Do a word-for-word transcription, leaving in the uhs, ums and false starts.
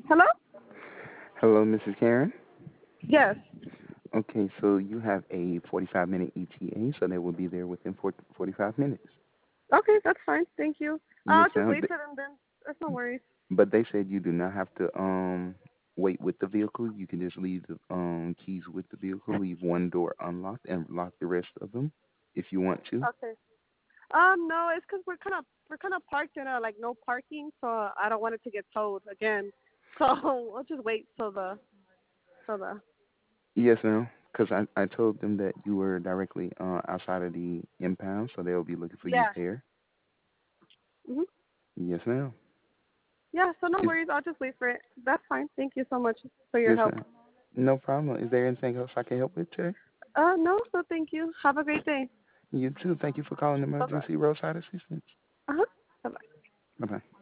Hello? Hello, Missus Karen. Yes. Okay, so you have a forty-five minute E T A, so they will be there within forty, forty-five minutes. Okay, that's fine. Thank you. Yes, I'll just ma'am. wait Th- for them then. That's no worries. But they said you do not have to um wait with the vehicle. You can just leave the um keys with the vehicle, leave one door unlocked, and lock the rest of them if you want to. Okay. Um, no, it's 'cause we're kind of we're kind of parked in a like no parking, so I don't want it to get towed again. So I'll just wait till the till the. Yes, ma'am. Because I, I told them that you were directly uh, outside of the impound, so they'll be looking for you Yeah. there. Mhm. Yes, ma'am. Yeah. So no Is, worries. I'll just wait for it. That's fine. Thank you so much for your yes, help. ma'am. No problem. Is there anything else I can help with today? Uh, no. So thank you. Have a great day. You too. Thank you for calling Bye bye. Emergency Roadside Assistance. Uh huh. Bye bye. Bye bye.